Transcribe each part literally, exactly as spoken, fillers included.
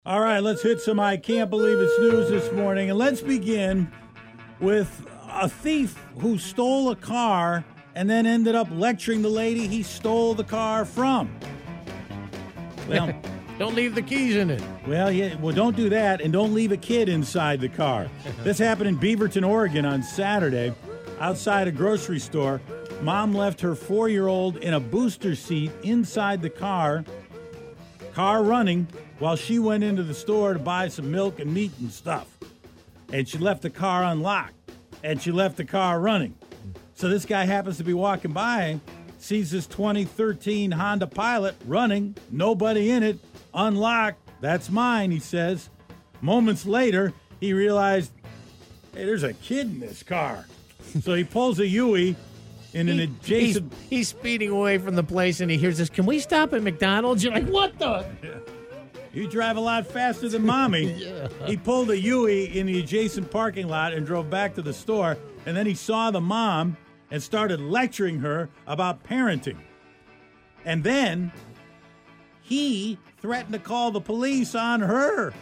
All right, let's hit some I Can't Believe It's news this morning. And let's begin with a thief who stole a car and then ended up lecturing the lady he stole the car from. Well, don't leave the keys in it. Well, yeah, well, don't do that, and don't leave a kid inside the car. This happened in Beaverton, Oregon on Saturday. Outside a grocery store, mom left her four-year-old in a booster seat inside the car, car running, while she went into the store to buy some milk and meat and stuff. And she left the car unlocked, and she left the car running. So this guy happens to be walking by, sees this twenty thirteen Honda Pilot running, nobody in it, unlocked. That's mine, he says. Moments later, he realized, hey, there's a kid in this car. So he pulls a Yui in an He- adjacent... He's, he's speeding away from the place, and he hears this, can we stop at McDonald's? You're like, what the? You drive a lot faster than mommy. Yeah. He pulled a Yui in the adjacent parking lot and drove back to the store, and then he saw the mom and started lecturing her about parenting. And then he threatened to call the police on her.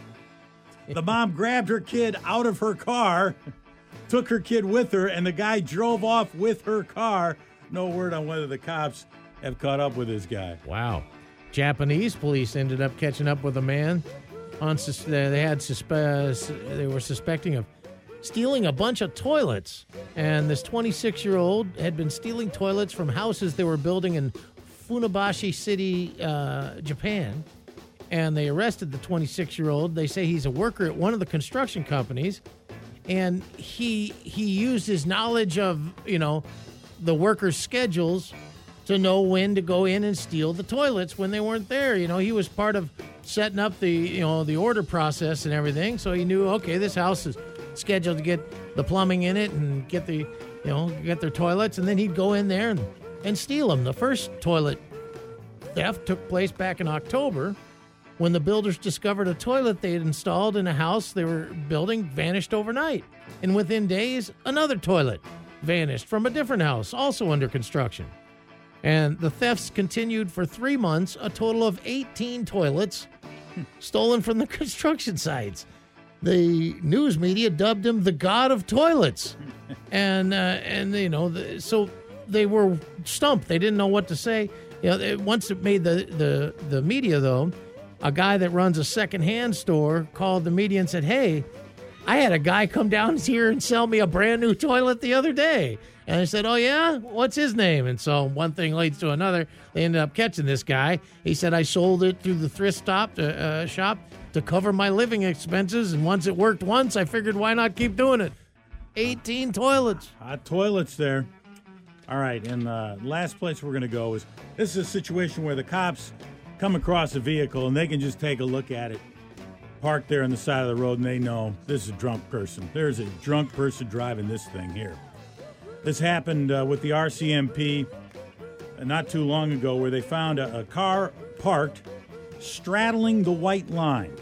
The mom grabbed her kid out of her car, took her kid with her, and the guy drove off with her car. No word on whether the cops have caught up with this guy. Wow. Japanese police ended up catching up with a man. On sus- they had suspe- they were suspecting of stealing a bunch of toilets, and this twenty-six-year-old had been stealing toilets from houses they were building in Funabashi City, uh, Japan. And they arrested the twenty-six-year-old. They say he's a worker at one of the construction companies, and he he used his knowledge of you know the workers' schedules to know when to go in and steal the toilets when they weren't there. You know, he was part of setting up the, you know, the order process and everything. So he knew, okay, this house is scheduled to get the plumbing in it and get the, you know, get their toilets. And then he'd go in there and, and steal them. The first toilet theft took place back in October when the builders discovered a toilet they had installed in a house they were building vanished overnight. And within days, another toilet vanished from a different house, also under construction. And the thefts continued for three months, a total of eighteen toilets stolen from the construction sites. The news media dubbed him the god of toilets. And, uh, and you know, the, so they were stumped. They didn't know what to say. You know, it, once it made the, the, the media, though, a guy that runs a secondhand store called the media and said, hey, I had a guy come down here and sell me a brand new toilet the other day. And I said, oh, yeah? What's his name? And so one thing leads to another. They ended up catching this guy. He said, I sold it through the thrift stop to, uh, shop to cover my living expenses. And once it worked once, I figured, why not keep doing it? eighteen toilets. Hot toilets there. All right, and the last place we're going to go is, this is a situation where the cops come across a vehicle and they can just take a look at it, parked there on the side of the road, and they know this is a drunk person. There's a drunk person driving this thing here. This happened uh, with the R C M P uh, not too long ago, where they found a, a car parked straddling the white line.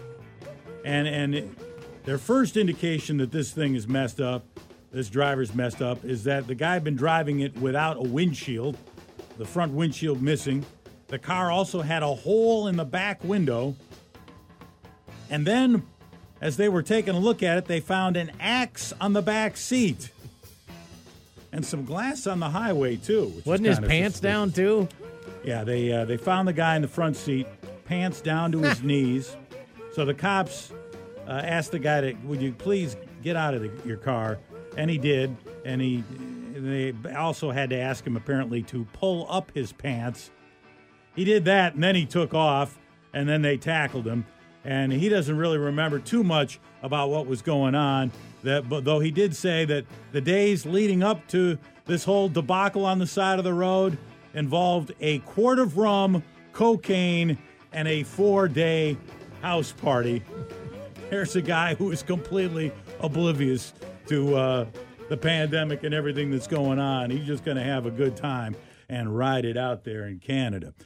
And, and it, their first indication that this thing is messed up, this driver's messed up, is that the guy had been driving it without a windshield, the front windshield missing. The car also had a hole in the back window. And then, as they were taking a look at it, they found an axe on the back seat. And some glass on the highway, too. Which Wasn't his pants down, too? Yeah, they uh, they found the guy in the front seat, pants down to his knees. So the cops uh, asked the guy to, would you please get out of the, your car? And he did. And he they also had to ask him, apparently, to pull up his pants. He did that, and then he took off, and then they tackled him. And he doesn't really remember too much about what was going on. That, but though he did say that the days leading up to this whole debacle on the side of the road involved a quart of rum, cocaine, and a four-day house party. There's a guy who is completely oblivious to uh, the pandemic and everything that's going on. He's just going to have a good time and ride it out there in Canada.